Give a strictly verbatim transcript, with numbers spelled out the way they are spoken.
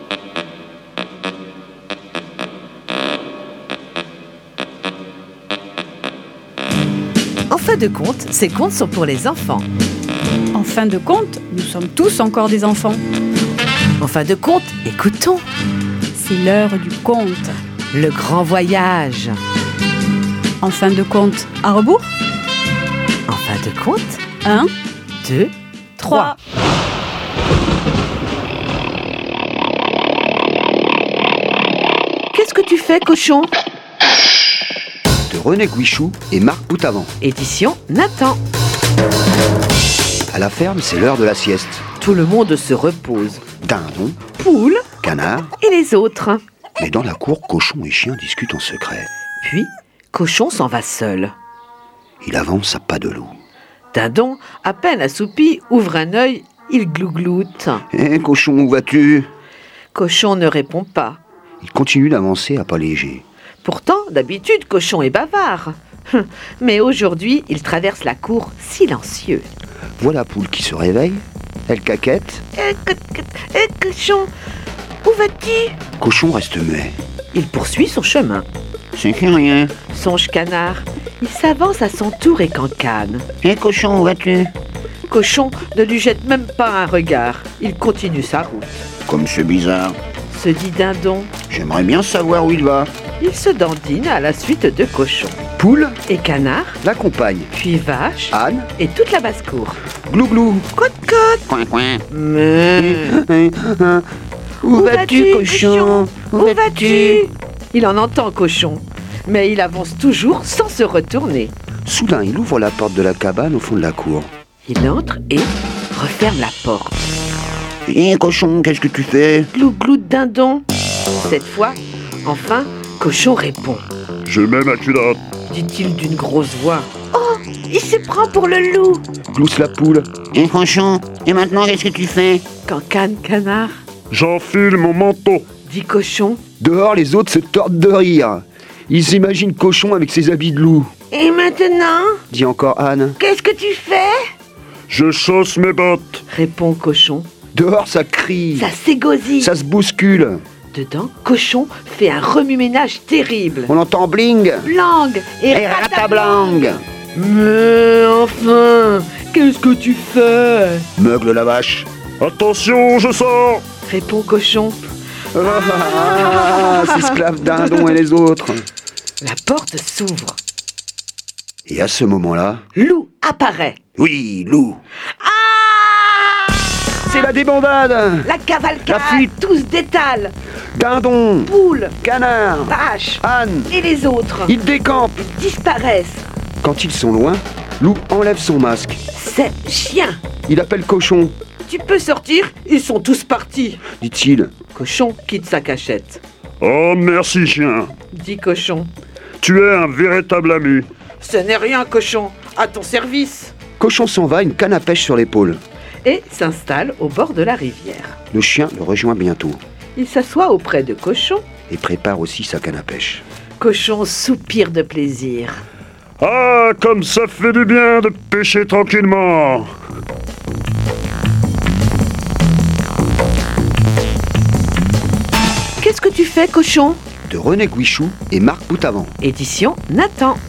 En fin de compte, ces contes sont pour les enfants. En fin de compte, nous sommes tous encore des enfants. En fin de compte, écoutons. C'est l'heure du conte. Le grand voyage. En fin de compte, à rebours. En fin de compte, Un, deux, trois. Qu'est-ce que tu fais, cochon? De René Guichou et Marc Boutavant. Édition Nathan. À la ferme, c'est l'heure de la sieste. Tout le monde se repose. Dindon, Poule canard, et les autres. mais dans la cour, cochon et chien discutent en secret. Puis, cochon s'en va seul. Il avance à pas de loup. Dindon, à peine assoupi, ouvre un œil, il glougloute. Hé, cochon, où vas-tu? Cochon ne répond pas. Il continue d'avancer à pas léger. Pourtant, d'habitude, Cochon est bavard. Mais aujourd'hui, il traverse la cour silencieux. Voilà Poule qui se réveille. Elle caquette. Eh, co- co- eh, Cochon, où vas-tu? Cochon reste muet. Il poursuit son chemin. C'est que rien. Songe Canard. Il s'avance à son tour et cancane. Hé, cochon, où vas-tu? Cochon ne lui jette même pas un regard. Il continue sa route. Comme c'est bizarre. Se dit Dindon. J'aimerais bien savoir où il va. Il se dandine à la suite de Cochon. Poule Et Canard, l'accompagne. puis Vache Anne, et toute la basse-cour. glou-glou. Côte-côte. Coin, coin. Mais... Où vas-tu, cochon? Où vas-tu? Il en entend Cochon, mais il avance toujours sans se retourner. Soudain, il ouvre la porte de la cabane au fond de la cour. Il entre et referme la porte. Hé, cochon, qu'est-ce que tu fais? Glou-glou de Dindon. Cette fois, enfin, Cochon répond. Je mets ma culotte. Dit-il d'une grosse voix. Oh, il se prend pour le loup. Glousse la poule. Et cochon, et maintenant qu'est-ce que tu fais? Cancane Canard, J'enfile mon manteau. dit Cochon. Dehors, les autres se tordent de rire. Ils s'imaginent Cochon avec ses habits de loup. Et maintenant, Dit encore Anne. qu'est-ce que tu fais? Je chausse mes bottes. Répond Cochon. Dehors, ça crie. Ça s'égosille. Ça se bouscule. Dedans, Cochon fait un remue-ménage terrible. On entend bling. Blang et, Et ratablang. Mais enfin, qu'est-ce que tu fais? Meugle la vache. Attention, je sors. Répond Cochon. Ah, s'esclave Dindon et les autres. La porte s'ouvre. Et à ce moment-là, Loup apparaît. oui, loup. Ah! C'est la débandade. La cavalcade, La fuite. tous détalent. Dindon, Poule, canard, vache Anne, et les autres ils décampent. disparaissent. Quand ils sont loin, loup enlève son masque. C'est chien. Il appelle Cochon, Tu peux sortir, ils sont tous partis. dit-il. Cochon quitte sa cachette. Oh, merci, chien. Dit Cochon. Tu es un véritable ami. Ce n'est rien, Cochon. À ton service. Cochon s'en va, une canne à pêche sur l'épaule. Et s'installe au bord de la rivière. Le chien le rejoint bientôt Il s'assoit auprès de Cochon. et prépare aussi sa canne à pêche. Cochon soupire de plaisir. Ah, comme ça fait du bien de pêcher tranquillement. Qu'est-ce que tu fais, Cochon? De René Guichou et Marc Boutavant. Édition Nathan.